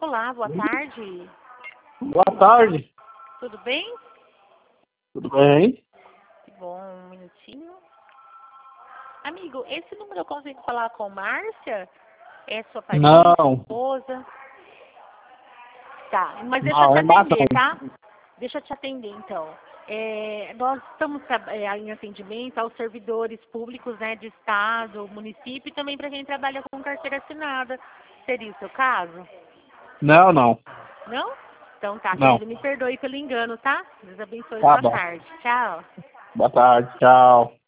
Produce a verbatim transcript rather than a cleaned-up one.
Olá, boa tarde. Boa tarde. Tudo bem? Tudo bem? Que bom, um minutinho. Amigo, esse número eu consigo falar com Márcia? É sua parente, Não. esposa? Tá, mas deixa eu Não, te é Márcia. atender, tá? Deixa eu te atender, então. É, nós estamos é, em atendimento aos servidores públicos, né, de estado, município e também para quem trabalha com carteira assinada. Seria o seu caso? Não, não. Não? Então tá, Não. querido, me perdoe pelo engano, tá? Deus abençoe, Tá boa bom. tarde. Tchau. Boa tarde. Tchau.